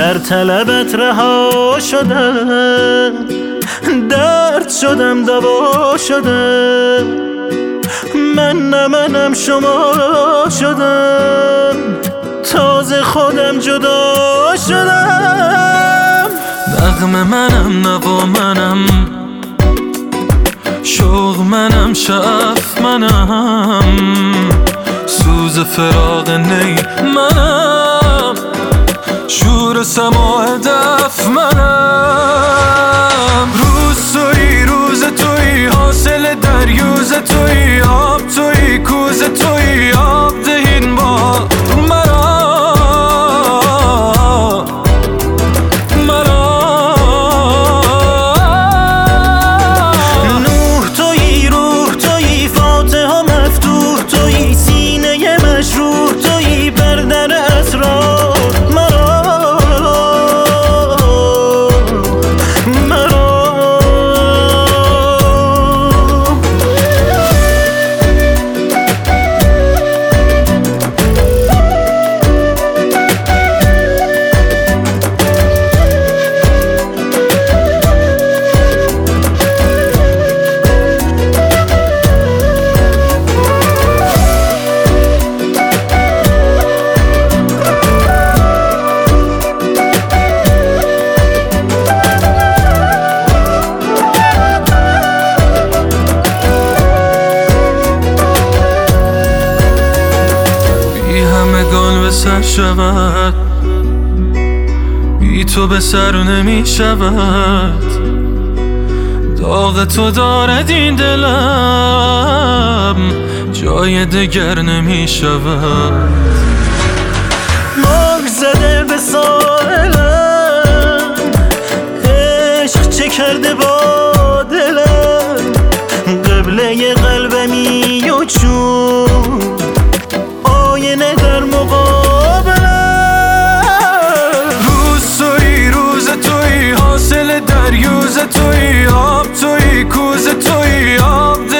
در طلبت رها شدم، درد شدم دوا شدم، من نه منم شما شدم، تازه خودم جدا شدم. نغمه منم نوا منم، شوق منم شعف منم، سوز فراق نی منم، شور سماع دف منم. روز توی روز توی حاصل دریوز توی، آب توی کوز توی آب دهین با نوح توی روح توی فاتح و مفتوح توی، سینه مشروح توی بردر اسرار همگان به سر شود، بی تو به سر نمی شود، داغ تو دارد این دلم، جای دگر نمی شود. مار زده به ساحلم، عشق چه کرده با دلم، قبله قلبمی و چون آینه در مقابلم. روز توی روز توی حاصل دریوز توی، آب توی کوز توی آب